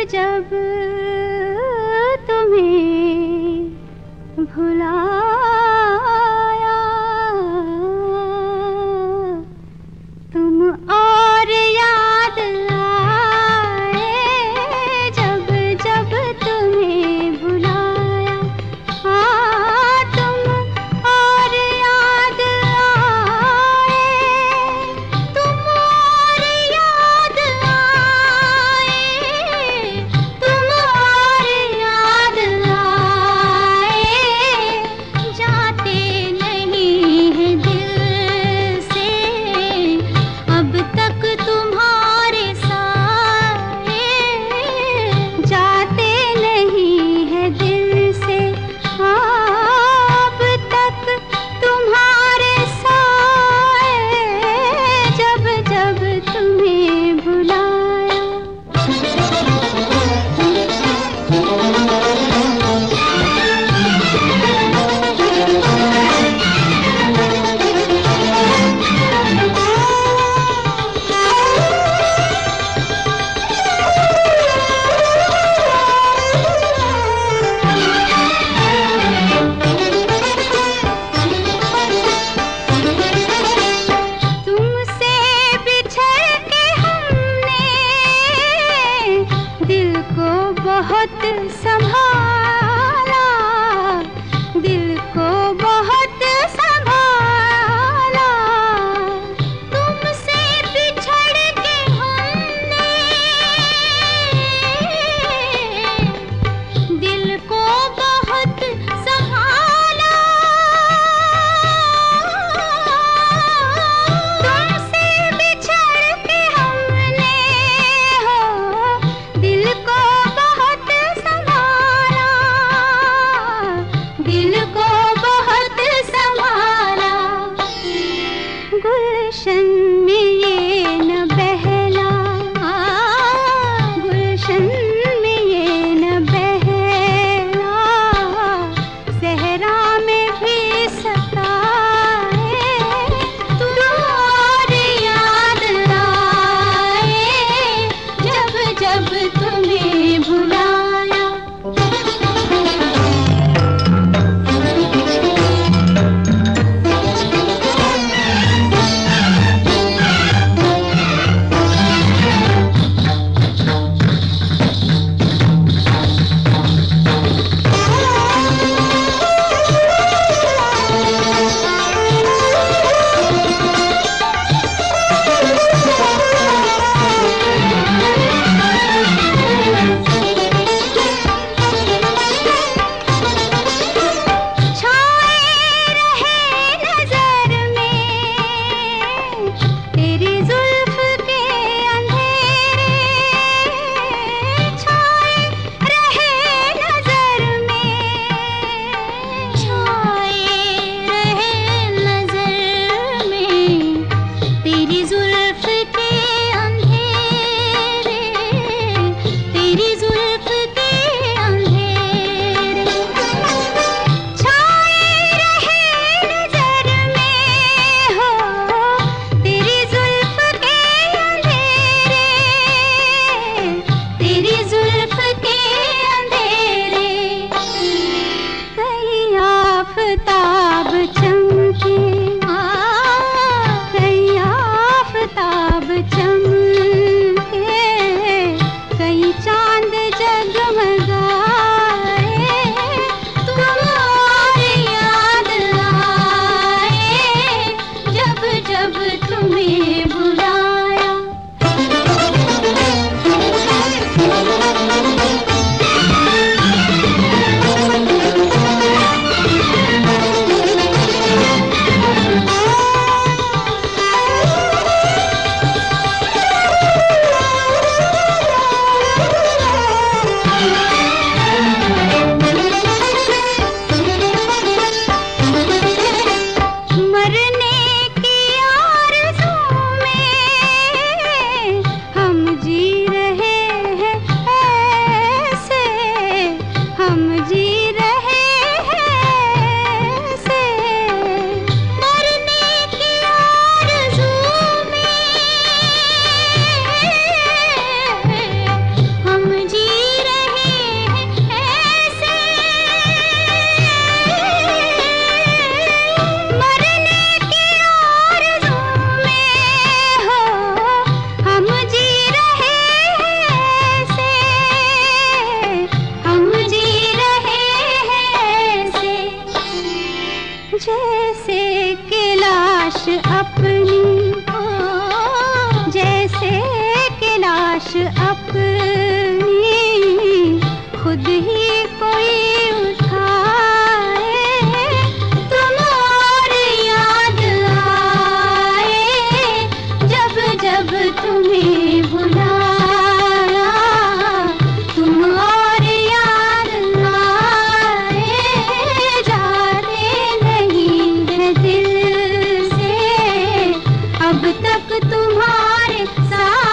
जब तुम्हें भुलाया, तुम और याद आए जब जब तुम्हें भुलाया। हाँ, तुम और याद आए, तुम और याद आए, तुम और याद आए, जाते नहीं है दिल से अब तक तुम्हारे साए, जाते नहीं है दिल से अब तक तुम्हारे साए, जब जब तुम्हें भुलाया। तुमसे बिछड़ के हमने दिल को बहुत संभाला, दिल को बहुत संभाला। तुमसे बिछड़ के हमने दिल को बहुत संभाला, तुमसे बिछड़ के हमने हो दिल को बहुत संभाला। अपनी खुद ही कोई उठाए, तुम और याद आए जब जब तुम्हें बुलाया, तुम और याद आए जाने नहीं है दिल से अब तक तुम्हारे साथ।